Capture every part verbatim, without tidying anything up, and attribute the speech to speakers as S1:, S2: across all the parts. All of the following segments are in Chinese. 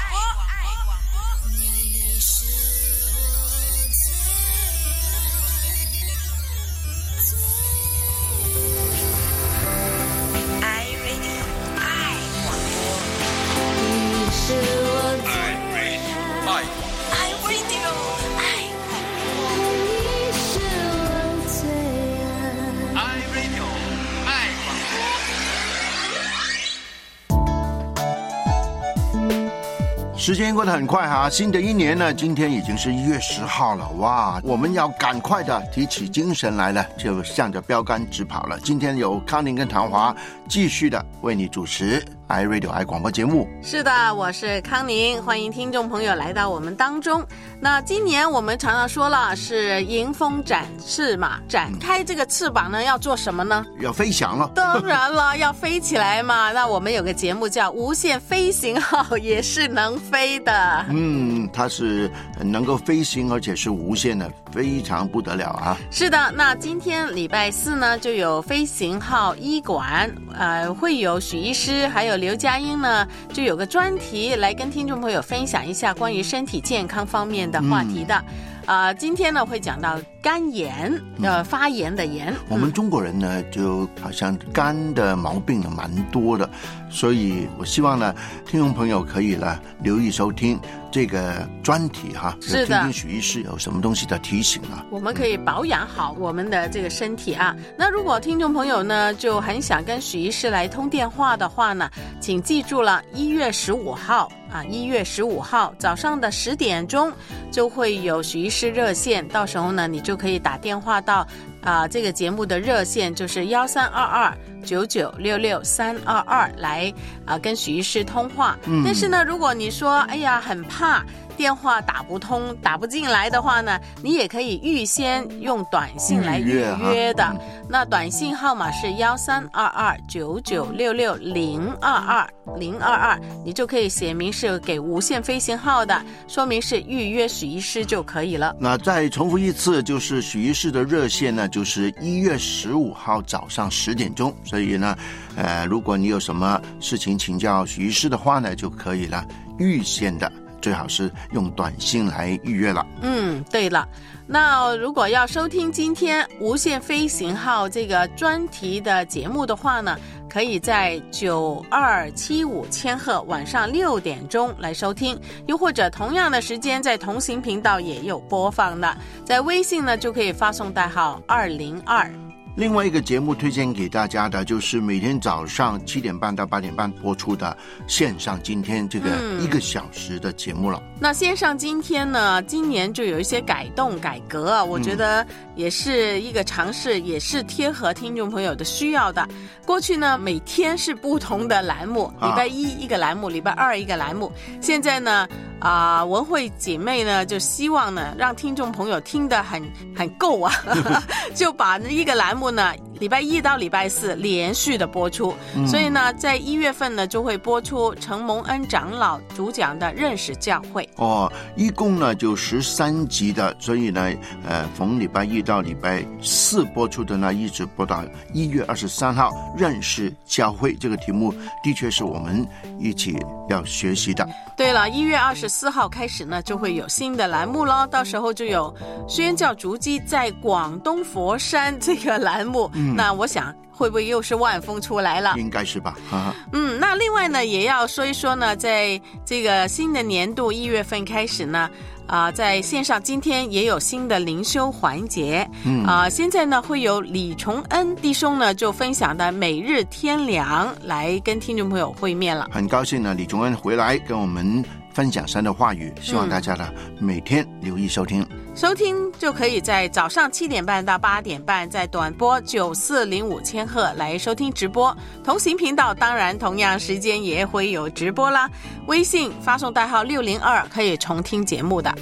S1: 时间过得很快哈，新的一年呢，今天已经是一月十号了，哇！我们要赶快的提起精神来了，就向着标杆直跑了。今天有康宁跟唐华继续的为你主持 iRadio 爱广播节目。
S2: 是的，我是康宁，欢迎听众朋友来到我们当中。那今年我们常常说了是迎风展翅嘛，展开这个翅膀呢，要做什么呢？
S1: 要飞翔了。
S2: 当然了，要飞起来嘛。那我们有个节目叫无限飞行号，也是能飞的。
S1: 嗯，它是能够飞行，而且是无限的，非常不得了啊。
S2: 是的，那今天礼拜四呢，就有飞行号医馆，呃，会有许医师还有刘佳英呢，就有个专题来跟听众朋友分享一下关于身体健康方面的话题的。嗯呃，今天呢会讲到肝炎，呃，发炎的炎。
S1: 我们中国人呢，就好像肝的毛病呢蛮多的，所以我希望呢，听众朋友可以呢留意收听这个专题哈，
S2: 是的，
S1: 听听许医师有什么东西的提醒啊。
S2: 我们可以保养好我们的这个身体啊。那如果听众朋友呢就很想跟许医师来通电话的话呢，请记住了，一月十五号。啊，一月十五号早上的十点钟就会有许医师热线，到时候呢，你就可以打电话到啊、呃、这个节目的热线，就是幺三二二九九六六三二二来啊、呃、跟许医师通话。嗯、但是呢，如果你说哎呀很怕电话打不通、打不进来的话呢，你也可以预先用短信来预约的。嗯、那短信号码是幺三二二九九六六零二二零二二，你就可以写明是给无限飞行号的，说明是预约许医师就可以了。
S1: 那再重复一次，就是许医师的热线呢，就是一月十五号早上十点钟。所以呢，呃，如果你有什么事情请教许医师的话呢，就可以了，预先的。最好是用短信来预约了。
S2: 嗯，对了，那如果要收听今天无限飞行号这个专题的节目的话呢，可以在九二七五千赫晚上六点钟来收听，又或者同样的时间在同行频道也有播放的，在微信呢就可以发送代号二零二。
S1: 另外一个节目推荐给大家的，就是每天早上七点半到八点半播出的线上今天这个一个小时的节目了。
S2: 嗯、那线上今天呢，今年就有一些改动改革啊，我觉得也是一个尝试，也是贴合听众朋友的需要的。过去呢，每天是不同的栏目，礼拜一一个栏目，礼拜二一个栏目。现在呢，啊、呃，文慧姐妹呢就希望呢，让听众朋友听得很很够啊，就把一个栏目呢，礼拜一到礼拜四连续的播出，嗯、所以呢，在一月份呢就会播出陈蒙恩长老主讲的认识教会。
S1: 哦，一共呢就十三集的，所以呢，呃，逢礼拜一到礼拜四播出的呢，一直播到一月二十三号，认识教会这个题目，的确是我们一起要学习的。
S2: 对了，一月二十四号开始呢，就会有新的栏目咯，到时候就有宣教足迹在广东佛山这个栏目，嗯、那我想会不会又是万峰出来了？
S1: 应该是吧。哈
S2: 嗯，那另外呢，也要说一说呢，在这个新的年度一月份开始呢，啊、呃，在线上今天也有新的灵修环节，嗯啊、呃，现在呢会有李崇恩弟兄呢就分享的每日天粮来跟听众朋友会面了。
S1: 很高兴呢，李崇恩回来跟我们分享神的话语，希望大家呢、嗯、每天留意收听。
S2: 收听就可以在早上七点半到八点半，在短波九四零五千赫来收听直播。同行频道当然同样时间也会有直播啦。微信发送代号六零二可以重听节目的。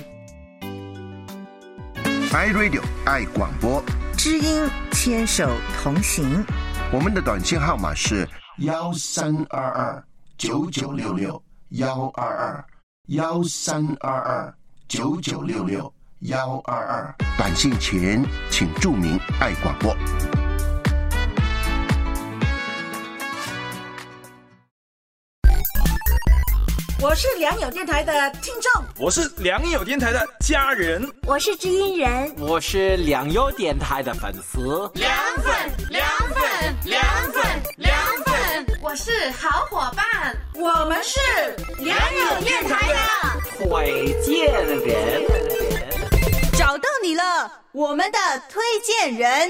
S1: iRadio 爱广播，
S3: 知音牵手同行。
S1: 我们的短信号码是幺三二二九九六六幺二二幺三二二九九六六幺二二。短信前请注明爱广播。
S4: 我是良友电台的听众，
S5: 我是良友电台的家人，
S6: 我是知音人，
S7: 我是良友电台的粉丝。
S8: 良粉良粉良粉良粉，
S2: 我是好伙伴，
S4: 我们是良友电台的
S7: 推荐人。
S3: 找到你了，我们的推荐人。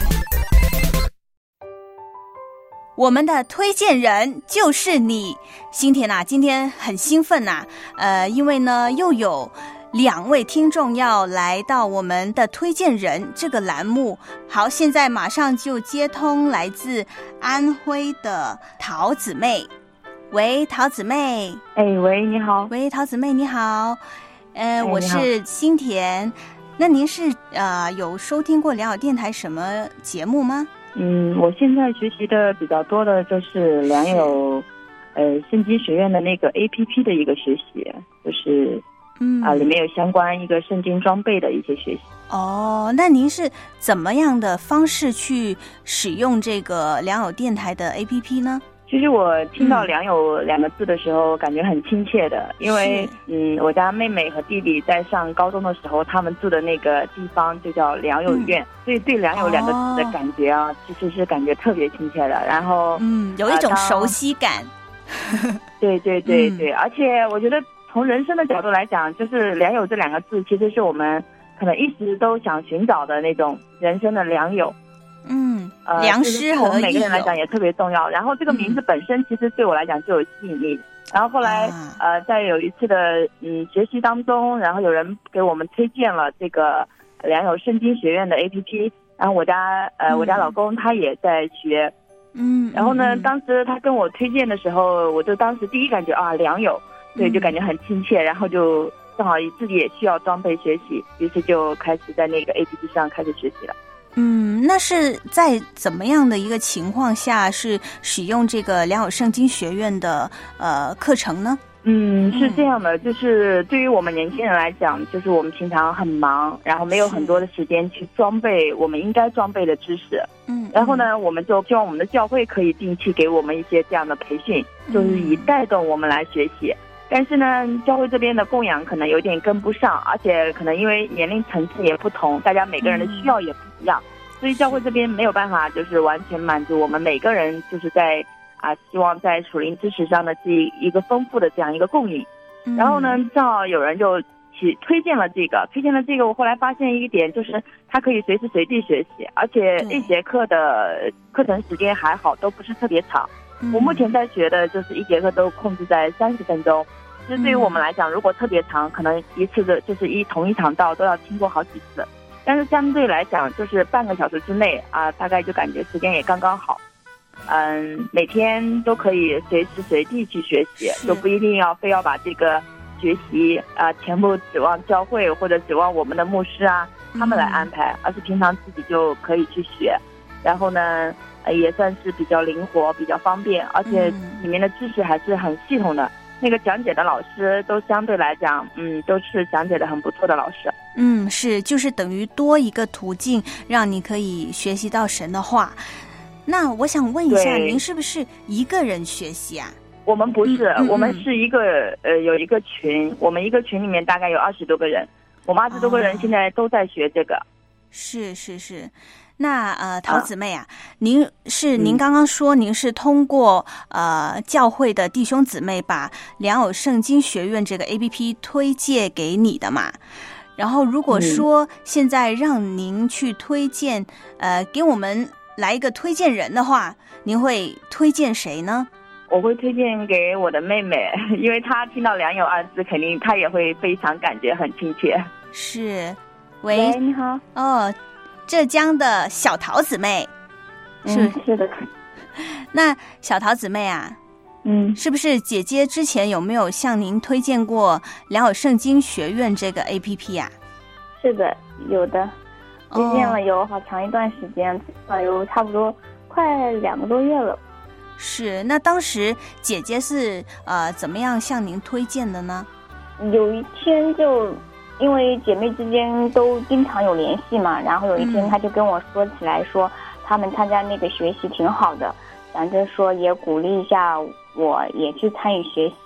S3: 我们的推荐人就是你，新田啊，今天很兴奋呐、啊，呃，因为呢又有两位听众要来到我们的推荐人这个栏目。好，现在马上就接通来自安徽的陶姊妹。喂，陶姊妹。
S9: 哎，喂，你好。
S3: 喂，陶姊妹你好。呃，我是新田。那您是呃有收听过良友电台什么节目吗？
S9: 嗯，我现在学习的比较多的就是良友，呃，圣经学院的那个 A P P 的一个学习，就是嗯啊、呃，里面有相关一个圣经装备的一些学习。
S3: 哦，那您是怎么样的方式去使用这个良友电台的 A P P 呢？
S9: 其实我听到良友两个字的时候，感觉很亲切的，因为嗯，我家妹妹和弟弟在上高中的时候，他们住的那个地方就叫良友院，嗯、所以对良友两个字的感觉啊，哦、其实是感觉特别亲切的。然后
S3: 嗯，有一种熟悉感。
S9: 呃、对对对对、嗯，而且我觉得从人生的角度来讲，就是良友这两个字，其实是我们可能一直都想寻找的那种人生的良友。
S3: 嗯，呃，良师和益友，
S9: 我们每个人来讲也特别重要。然后这个名字本身其实对我来讲就有吸引力。嗯、然后后来、啊、呃，在有一次的嗯学习当中，然后有人给我们推荐了这个良友圣经学院的 A P P。然后我家呃、嗯、我家老公他也在学，
S3: 嗯，
S9: 然后呢，当时他跟我推荐的时候，我就当时第一感觉啊良友，对，就感觉很亲切，然后就正好自己也需要装备学习，于是就开始在那个 A P P 上开始学习了。
S3: 嗯，那是在怎么样的一个情况下是使用这个良友圣经学院的呃课程呢？
S9: 嗯，是这样的，就是对于我们年轻人来讲，就是我们平常很忙，然后没有很多的时间去装备我们应该装备的知识。
S3: 嗯，
S9: 然后呢，我们就希望我们的教会可以定期给我们一些这样的培训，就是以带动我们来学习。但是呢，教会这边的供养可能有点跟不上，而且可能因为年龄层次也不同，大家每个人的需要也不一样，嗯、所以教会这边没有办法就是完全满足我们每个人就是在啊希望在属灵知识上的这一个丰富的这样一个供应。嗯、然后呢，正好有人就去推荐了这个，推荐了这个，我后来发现一个点，就是它可以随时随地学习，而且一节课的课程时间还好，都不是特别长。嗯、我目前在学的就是一节课都控制在三十分钟。其实对于我们来讲，如果特别长，可能一次的就是一同一场道都要听过好几次，但是相对来讲，就是半个小时之内啊，大概就感觉时间也刚刚好。嗯，每天都可以随时随地去学习，就不一定要非要把这个学习啊全部指望教会或者指望我们的牧师啊他们来安排，嗯、而是平常自己就可以去学。然后呢，呃、也算是比较灵活、比较方便，而且里面的知识还是很系统的。那个讲解的老师都相对来讲，嗯，都是讲解的很不错的老师。
S3: 嗯，是，就是等于多一个途径，让你可以学习到神的话。那我想问一下，您是不是一个人学习啊？
S9: 我们不是，
S3: 嗯嗯、
S9: 我们是一个呃有一个群，我们一个群里面大概有二十多个人，我们二十多个人现在都在学这个。哦、
S3: 是是是。那呃，陶姊妹啊，啊您是您刚刚说您是通过、嗯、呃教会的弟兄姊妹把良友圣经学院这个 A P P 推荐给你的嘛？然后如果说现在让您去推荐，嗯、呃，给我们来一个推荐人的话，您会推荐谁呢？
S9: 我会推荐给我的妹妹，因为她听到良友二字，肯定她也会非常感觉很亲切。
S3: 是，喂，
S9: 喂你好，
S3: 哦。浙江的小陶姊妹，是、
S9: 嗯、是的。
S3: 那小陶姊妹啊，
S9: 嗯，
S3: 是不是姐姐之前有没有向您推荐过良友圣经学院这个 A P P 啊？
S10: 是的，有的，推荐了有好长一段时间，哦、有差不多快两个多月了。
S3: 是，那当时姐姐是呃怎么样向您推荐的呢？
S10: 有一天就。因为姐妹之间都经常有联系嘛，然后有一天她就跟我说起来说，他们参加那个学习挺好的，反正说也鼓励一下我也去参与学习，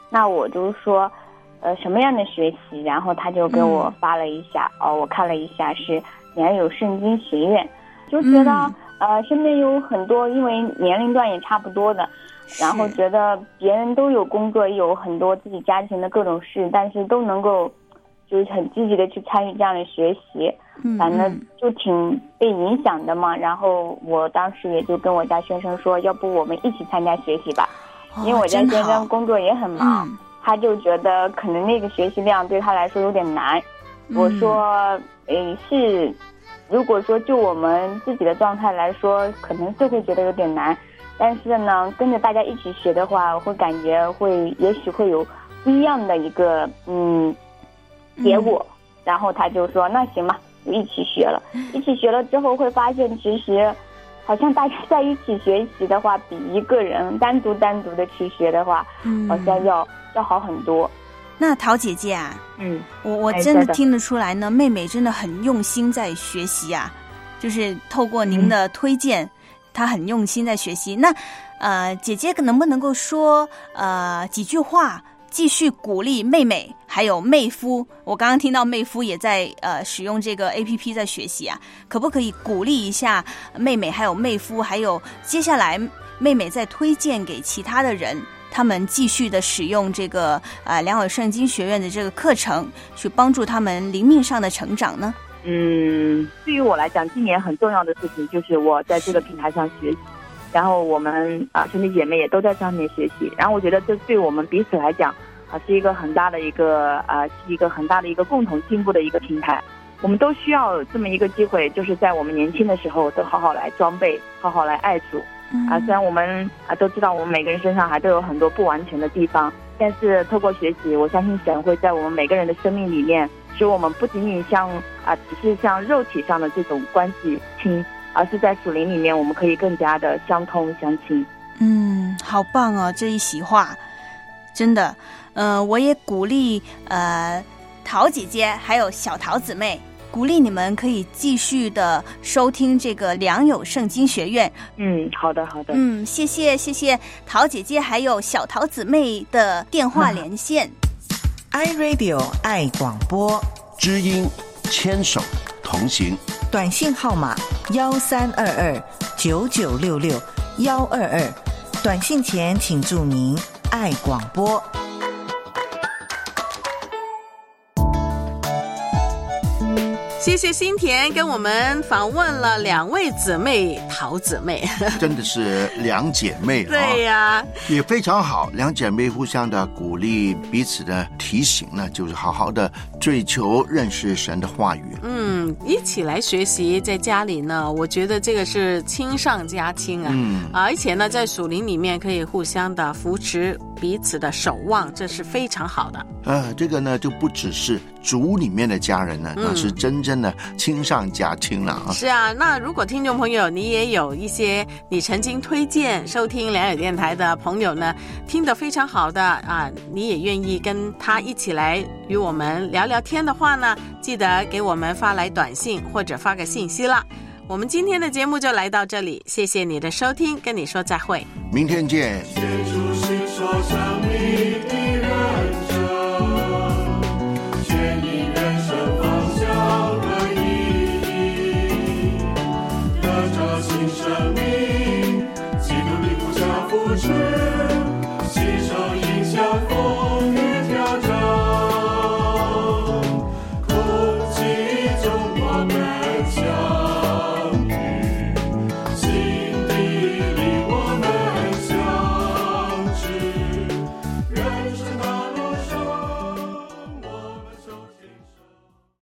S10: 那我就说，呃，什么样的学习？然后他就给我发了一下，嗯、哦，我看了一下是良友圣经学院，就觉得、嗯、呃，身边有很多因为年龄段也差不多的，然后觉得别人都有工作，也有很多自己家庭的各种事，但是都能够就是很积极的去参与这样的学习，嗯、反正就挺被影响的嘛。然后我当时也就跟我家先生说，要不我们一起参加学习吧，哦、因为我家先生工作也很忙。他就觉得可能那个学习量对他来说有点难，嗯、我说，诶，是，如果说就我们自己的状态来说，可能是会觉得有点难，但是呢，跟着大家一起学的话，我会感觉会，也许会有不一样的一个嗯结果。嗯、然后他就说，那行吧，就一起学了。一起学了之后，会发现其实，好像大家在一起学习的话，比一个人单独单独的去学的话，嗯、好像要。要好很多。
S3: 那陶姐姐啊，
S10: 嗯，
S3: 我我真的听得出来呢，妹妹真的很用心在学习啊，就是透过您的推荐，嗯、她很用心在学习。那呃，姐姐能不能够说呃几句话，继续鼓励妹妹还有妹夫？我刚刚听到妹夫也在呃使用这个 A P P 在学习啊，可不可以鼓励一下妹妹还有妹夫，还有接下来妹妹再推荐给其他的人？他们继续的使用这个呃良友圣经学院的这个课程，去帮助他们灵命上的成长呢？
S9: 嗯，对于我来讲，今年很重要的事情就是我在这个平台上学习，然后我们啊兄弟姐妹也都在上面学习，然后我觉得这对我们彼此来讲啊是一个很大的一个啊是一个很大的一个共同进步的一个平台。我们都需要这么一个机会，就是在我们年轻的时候都好好来装备，好好来爱主。啊，虽然我们啊都知道我们每个人身上还都有很多不完全的地方，但是透过学习，我相信神会在我们每个人的生命里面，使我们不仅仅像啊只是像肉体上的这种关系亲，而是在属灵里面我们可以更加的相通相亲。
S3: 嗯，好棒哦，这一席话真的，呃，我也鼓励呃陶姐姐还有小陶姊妹。鼓励你们可以继续的收听这个良友圣经学院。
S9: 嗯，好的好的。
S3: 嗯，谢谢谢谢陶姐姐还有小陶姊妹的电话连线。
S6: 嗯、iRadio 爱广播，
S1: 知音牵手同行。
S6: 短信号码幺三二二九九六六幺二二，短信前请注明爱广播。
S2: 谢谢新田跟我们访问了两位姊妹陶姊妹，
S1: 真的是两姐妹、啊、
S2: 对呀、啊，
S1: 也非常好，两姐妹互相的鼓励，彼此的提醒呢，就是好好的追求认识神的话语。
S2: 嗯，一起来学习，在家里呢，我觉得这个是亲上加亲啊，嗯，而且呢，在属灵里面可以互相的扶持，彼此的守望，这是非常好的。
S1: 呃，这个呢就不只是主里面的家人呢，那、嗯、是真正的亲上加亲了啊。
S2: 是啊，那如果听众朋友你也有一些你曾经推荐收听良友电台的朋友呢，听得非常好的啊，你也愿意跟他一起来与我们聊聊天的话呢，记得给我们发来短信或者发个信息啦。我们今天的节目就来到这里，谢谢你的收听，跟你说再会，
S1: 明天见。
S11: 写出心所想